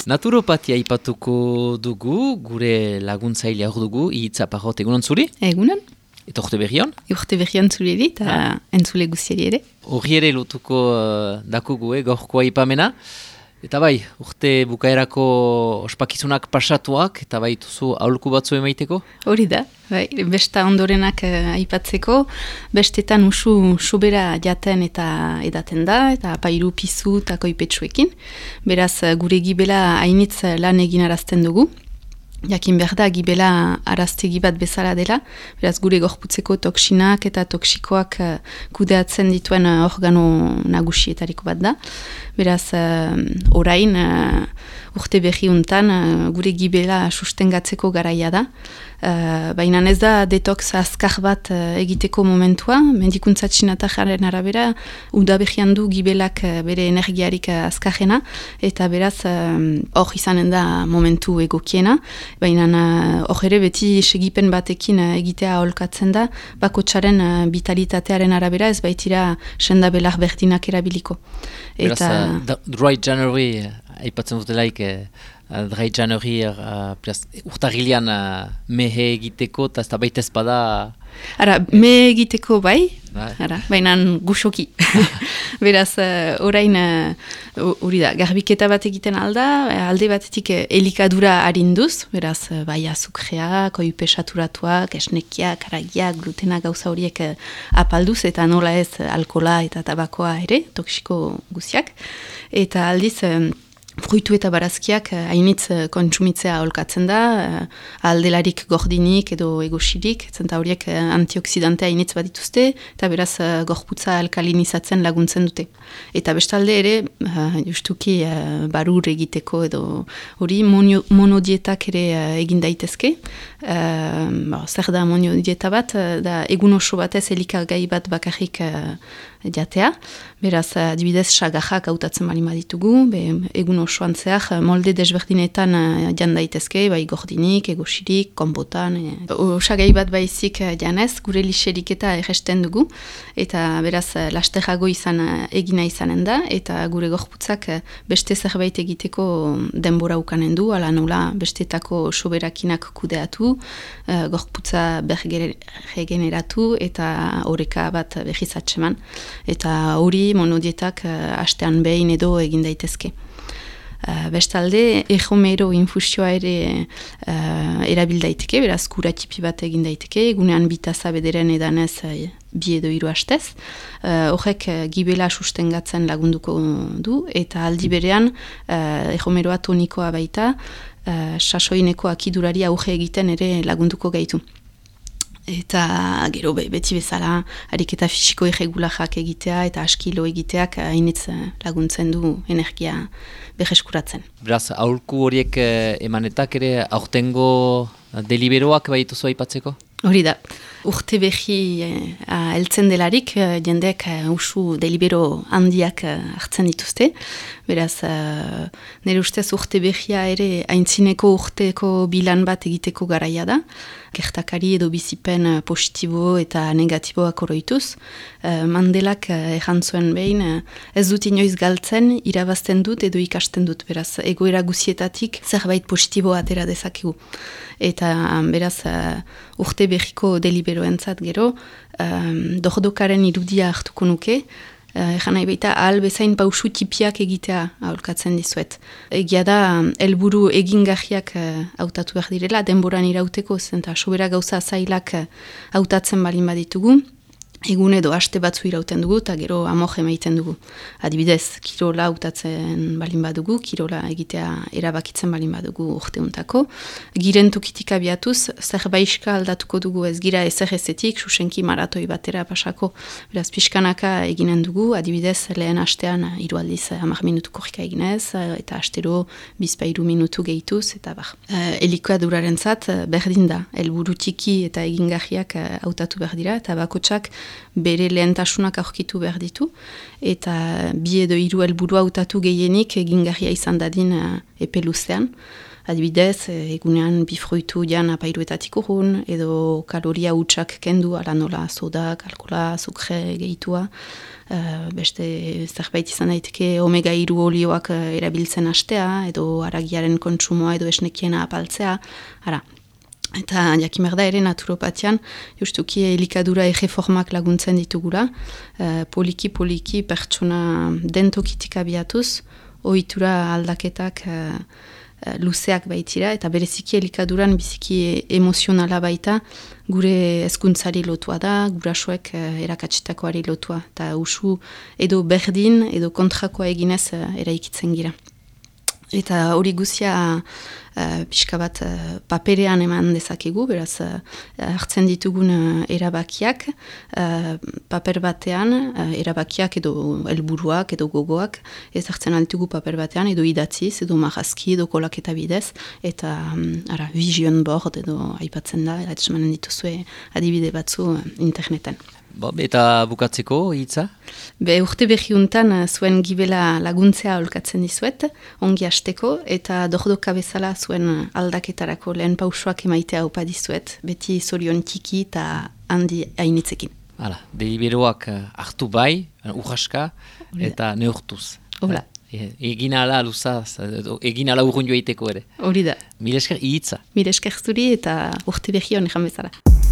Naturopatia aipatuko dugu, gure laguntzailea hor dugu, Itzaparrot, egunon zuri? Egunon. Eta urte berrion? Urte berrion zuri eta entzule guztiari ere. Horri ere lotuko dakugu, gaurkoa ipamena. Eta bai, urte bukaerako ospakizunak pasatuak, eta bai duzu aholku batzu emaiteko? Hori da, bai, besta ondorenak aipatzeko, bestetan usu sobera jaten eta edaten da, eta pairu pizu eta koipetsuekin. Beraz, gure gibela hainitz lan egin arazten dugu. Jakin behar da, gibela araztegi bat bezala dela, beraz gure gorputzeko toksinak eta toksikoak kudeatzen dituen organo nagusietariko bat da. Beraz, orain, urte berri untan, gure gibela sustengatzeko garaia da. Baina ez da detox azkar bat egiteko momentua, medikuntza txinatajaren arabera, udabehian du gibelak bere energiarik azkarrena, eta beraz, hor izanen da momentu egokiena, baina hor ere beti segipen batekin egitea aholkatzen da, bakotxaren vitalitatearen arabera ez baitira sendabelar berdinak erabiliko. Beraz, Dry January, aipatzen dutelaik, Dry January urtarrilean mehe egiteko, eta ez da baita ezpada... Ara, mehe egiteko bai, baina guxoki. Beraz, orain, hori da, garbiketa bat egiten alde batetik elikadura harinduz, beraz, bai azukrea, koipe saturatuak, esnekiak, haragiak, glutena gauza horiek apalduz, eta nola ez alkola eta tabakoa ere, toksiko guziak. Eta aldiz, fruitu eta barazkiak hainitz kontsumitzea aholkatzen da, aldelarik gordinik edo egosirik, zenta horiek antioksidantea hainitz bat dituzte, eta beraz gorputza alkalinizatzen laguntzen dute. Eta bestalde ere, justuki barur egiteko edo hori monodietak ere egin daitezke. Zer da monodieta bat, da egun oso batez elikagai bat bakarrik jatea. Beraz, adibidez, sagajak hautatzen bali ditugu, egun osoan zehar molde desberdinetan jan daitezke, bai gordinik, egosirik, konpotan. Osagai bat baizik janez, gure lixerik eta erresten dugu, eta beraz, lasterrago egina izanen da, eta gure gorputzak beste zerbait egiteko denbora ukanen du, ala nola bestetako soberakinak kudeatu, gorputza regeneratu, eta oreka bat behiz atseman. Eta hori monodietak astean behin edo egin daitezke. Bestalde, egomero infusioa ere erabil daiteke, beraz kura tipi bat egin daiteke, egunean bitaza bederen edanez bi edo 3 astez. Horrek gibela sustengatzen lagunduko du, eta aldi berean egomeroa tonikoa baita, sasoineko akidurari auge egiten ere lagunduko gaitu. Eta gero beti bezala ariketa fisiko irregularrak egitea eta askilo egiteak hainitz laguntzen du energia berreskuratzen. Beraz, aholku horiek emanetak ere aurtengo deliberoak baituzu aipatzeko? Hori da, urte behi heltzen delarik, jendeak usu delibero handiak hartzen dituzte. Beraz, nire ustez urte behia ere aintzineko urteko bilan bat egiteko garaia da. Gertakari edo bizipen positibo eta negatiboak oroituz. Mandelak errantzuen behin, ez dut inoiz galtzen, irabazten dut edo ikasten dut. Beraz, egoera guzietatik zerbait positibo atera dezakegu. Eta beraz, urte behiko deliberoentzat gero, dordokaren irudia hartuko nuke, egan nahi baita ahal bezain pausu tipiak egitea aholkatzen dizuet. Egia da, helburu egingarriak hautatu behar direla, denboran irauteko, zenta sobera gauza zailak hautatzen balin baditugu, egun edo aste batzu irauten dugu, eta gero amoje maiten dugu. Adibidez, kirola hautatzen balin badugu, kirola egitea erabakitzen balin badugu urteuntako. Giren tokitik abiatuz, zerbaiska aldatuko dugu ez gira ezerezetik, susenki maratoi batera pasako. Beraz, pixkanaka eginen dugu, adibidez, lehen astean 3 aldiz 10 minutu korrika eginez, eta astero 2 minutu gehituz, eta bar. Elikaduraren zat, berdin da, helburu txiki eta egingarriak hautatu behar dira, eta bakotsak bere lehentasunak aurkitu behar ditu, eta 2 edo 3 helburu hautatu gehienik egingarria izan dadin epe luzean. adibidez, egunean bifruitu jan apairuetatik urrun, edo kaloria hutsak kendu, ala nola sodak, alkola, azukre gehitua, beste zerbait izan daiteke omega-3 olioak erabiltzen hastea, edo haragiaren kontsumoa edo esnekiena apaltzea, ara. Eta jakimer da ere naturopatian, justuki elikadura erreformak laguntzen ditugula, poliki pertsona dentokitik abiatuz, ohitura aldaketak luzeak baitira, eta bereziki elikaduran biziki emozionala baita, gure hezkuntzari lotua da, gurasoek erakatsitakoari lotua, eta usu edo berdin, edo kontrakoa eginez eraikitzen gira. Eta hori guzia pixka bat paperean eman dezakegu, beraz hartzen ditugun erabakiak, paper batean erabakiak edo helburuak edo gogoak, ez hartzen ditugu paper batean edo idatziz, edo marrazki, edo kolaketa bidez, eta vision board edo aipatzen da, eta emanen dituzue adibide batzu interneten. Eta bukatzeko hitza? Urte berriuntan zuen gibela laguntzea aholkatzen dizuet, ongi hasteko, eta dordoka bezala zuen aldaketarako lehen pausoak emaitea opa dizuet, beti zorion txiki eta handi hainitzekin. Hala, deliberoak hartu bai, urraska, eta neurtuz. Hola. Egin ala luzaz, egin ala urrun joaiteko ere. Hori da. Mil esker hitza. Mil esker zuri eta urte berri honetan bezala.